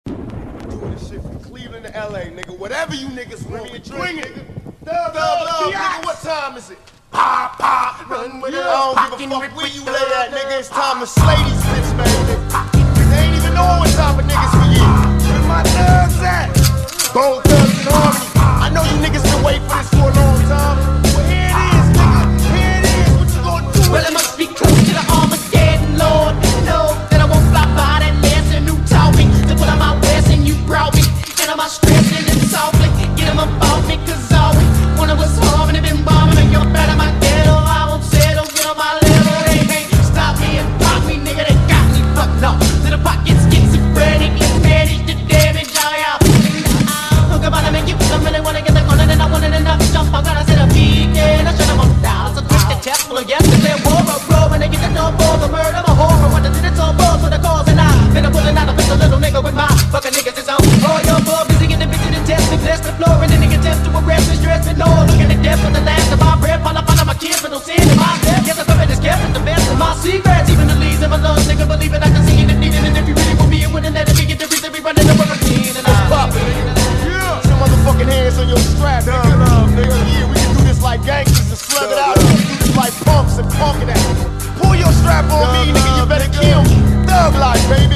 Doing this shit from Cleveland to LA, nigga. Whatever you niggas want, bring it. Thug love, nigga. What time is it? Pop, pop, run with it. I don't give a fuck where you lay at, nigga. It's time to slay these bitch, baby. They ain't even know what type of niggas we is. Where my thugs at? Bone Thugs and Harmony. I know you niggas been waiting for this for a long time. But here it is, nigga. Here it is. What you gonna do? Well, it must be close to the Armageddon, Lord. No, that I won't fly by that lesson who taught me to put on my west and you brought me. And on my stress and it's softly. Get them about me, cause all we one of us harming and been bombing. And you're better my ghetto. I won't settle, get on my level. They can't stop me and pop me, nigga. They got me fucked up. Little pockets schizophrenic. Let's manage the damage, all y'all. Look about to make you. I really wanna get the corner and I want it enough to jump. I gotta set a peak and I should've won down. So quick to test full of yes, to play war, bro. When they get the door for the murder, I'm a horror. What the it's all balls for the cause and I. Then I'm pulling out a pistol, little nigga with my fucking niggas is on. All your bub busy getting bitches and test me, bless the floor and then nigga test to arrest me, stress me, no. Look at the depth of the last of my breath. Fall up on my kids, but no sin in my death. Guess I'm coming this kept with the best of my secrets. Even the leaves in my lungs, nigga, believe it, I can see it and need it. And if you really want me, it wouldn't let it be. Get the reason we running the routine and I'm popping. Yeah. Some motherfucking hands on your strap, nigga. Nigga, yeah, we can do this like gangsters and slug it out. We can do this like punks and punkin' that. Pull your strap on me, nigga, you better kill. Thug life, baby.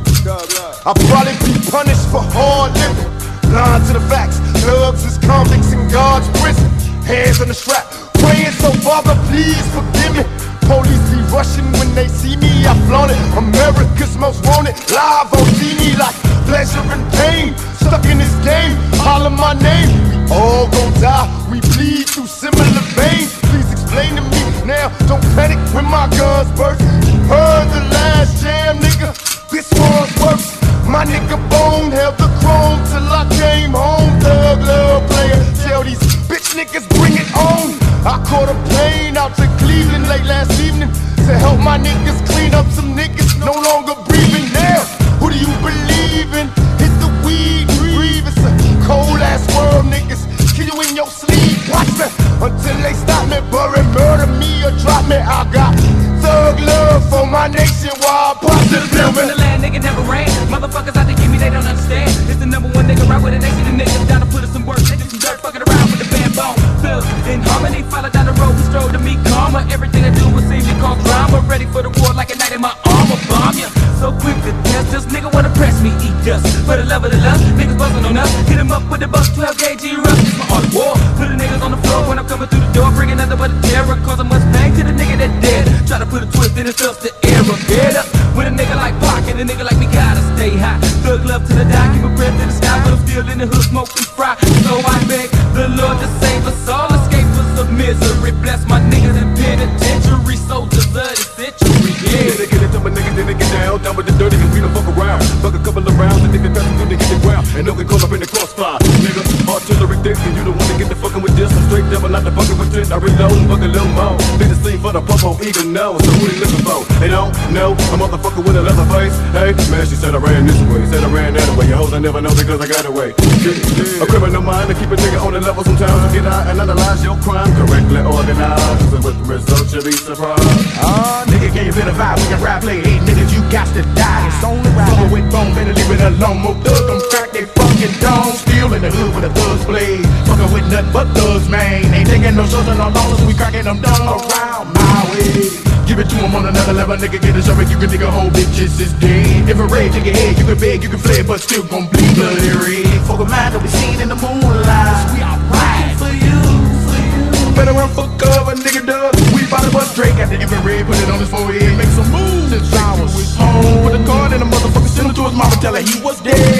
I'll probably be punished for hard living. Blind to the facts, thugs is convicts in God's prison. Hands on the strap, praying so Father, please forgive me. Police be rushing when they see me, I flaunt it. America's most wanted, live on TV like pleasure and pain. Stuck in this game, holler my name. We all gon' die, we bleed through similar veins. Please explain to me now, don't panic when my guns burst. Heard the last jam, nigga, this one's worse. My nigga Bone held the chrome till I came home. Thug love player, tell these bitch niggas bring it on. I caught a plane out to Cleveland late last evening to help my niggas clean up some niggas no longer breathing. Now, who do you believe in? Hit the weed, breathe. It's a cold ass world, niggas. Kill you in your sleep, watch me until they stop me, bury, murder me or drop me. I got thug love for my nation while positive From the land, nigga never rain. Motherfuckers out to get me, they don't understand. It's the number one nigga right with the nation. The niggas down to put us some work. They do some dirt, fucking around with the band bone. Thugs in harmony, follow down the road, we stroll to meet karma. Everything I do will seem to cause drama. Ready for the war like a knight in my armor. Bomb ya, so quick to test us. Nigga wanna press me, eat dust. For the love of the lust, niggas bustin' on us. Hit him up with the bus, 12 gauge rough. It's my art of war. Put the niggas on the floor when I'm coming through the door. Bringing nothing but a terror, cause I must bang to the nigga that dead. Try to put a twist in his stuff to error. Get up with a nigga like Pac and a nigga like me gotta stay high. Thug love to the die, keep a breath in the sky, but I'm still in the hood smoking fry. So I beg the Lord to save us all, escape us of misery. Bless my niggas in penitentiary, soldiers of the century. Yeah. They get it up, a nigga, then they get down with the dirty, and we don't fuck around. Fuck a couple of rounds, and nigga pass through, they get the ground, and no get caught up in the crossfire. Nigga, artillery thick, and you don't wanna get the fucking with this. I'm straight devil, not the fucking with this. I reload and fuck a little more. Be the scene for the popo, even know. So who they looking for? They don't know. A motherfucker with a leather face. Hey, man, she said I ran this way, said I ran that way. Your hoes I never know because I got away. A criminal mind to keep a nigga on the level sometimes. To get out and analyze your crime correctly organized. So with the results you'll be surprised. Nigga, can you feel the vibe? We can rap, play. Hey, niggas, you got to die. It's only right. Fuckin' with bone, better leave it alone. More thugs, them crack they fucking dome. Still in the hood with the thugs blade. Fuckin' with nothing but thugs, man. Ain't taking no shots and no losses, so we cracking them down around my way. Give it to him on another level, nigga, get a shovel. You can dig a whole bitches is dead. If a rage in your head, you can beg, you can flare, but still gon' bleed bloody red. Fuck a mind that we seen in the moonlight. We all right for you, for you. Better run for cover, nigga, dub. We bout to bust Drake at the infrared, put it on his forehead, make some moves. Since I was home, put a card in the motherfucker, send him to his mama, tell her he was dead.